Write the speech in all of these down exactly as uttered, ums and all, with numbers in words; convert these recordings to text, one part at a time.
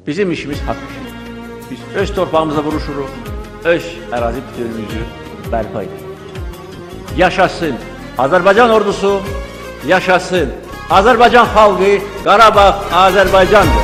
Bizim işimiz hak işi. Biz öz torpağımıza vuruşuruq, öz ərazi bütünlüyümüzü bərpa edirik. Yaşasın Azərbaycan ordusu, yaşasın Azərbaycan xalqı, Qarabağ Azərbaycandır.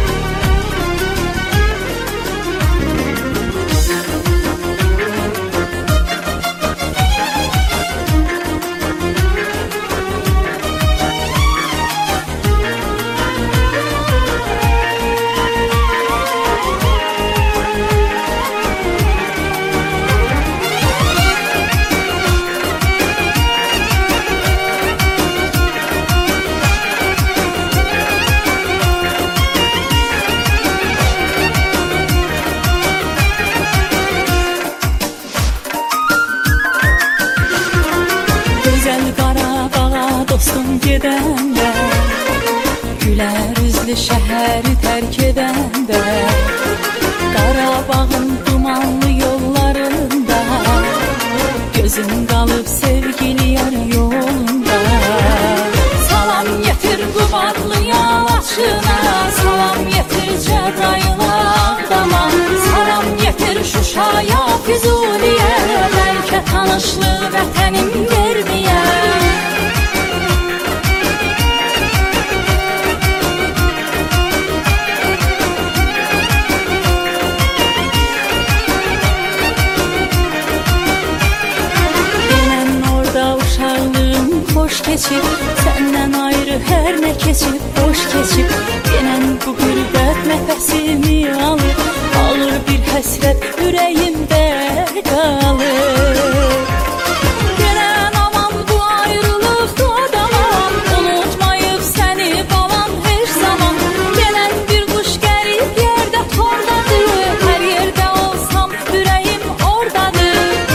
Dostum gedəndə, gülər üzlü şəhəri tərk edəndə, Qarabağın dumanlı yollarında, gözüm qalıb sevgili yar yolunda. Salam yetir Qubadlı yalaçına, salam yetir Cəbrayıla Ağdama, salam yetir Şuşaya, Füzuliyə, bəlkə tanışlı vətənim verməyə. Hoş keçib, səndən ayrı hər nə keçib, hoş keçib. Yenən bu qürbət nəfəsimi alır, alır bir həsrət ürəyimdə qalır. Gələn aman bu ayrılıq dodaman, unutmayıb səni balam heç zaman. Gələn bir quş qərib yerdə tordadır, hər yerdə olsam ürəyim ordadır.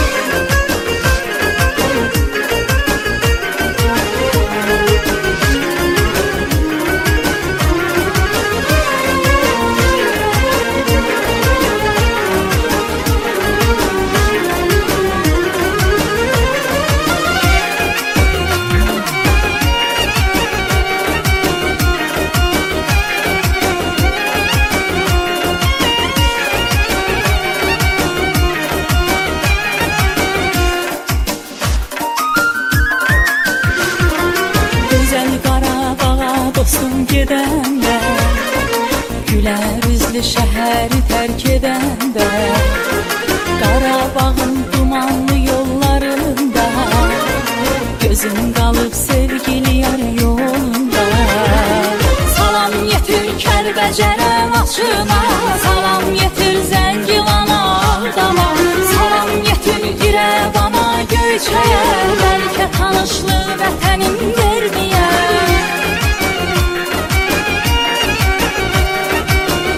Dostum gedəndə, gülər üzlü şəhəri tərk edəndə, Qarabağın dumanlı yollarında, gözüm qalıb sevgili yar yolunda. Salam yetir Kəlbəcərə Laçına, salam yetir Zəngilana Ağdama, salam yetir İrəvana Göyçəyə, bəlkə tanışlı vətənimdə.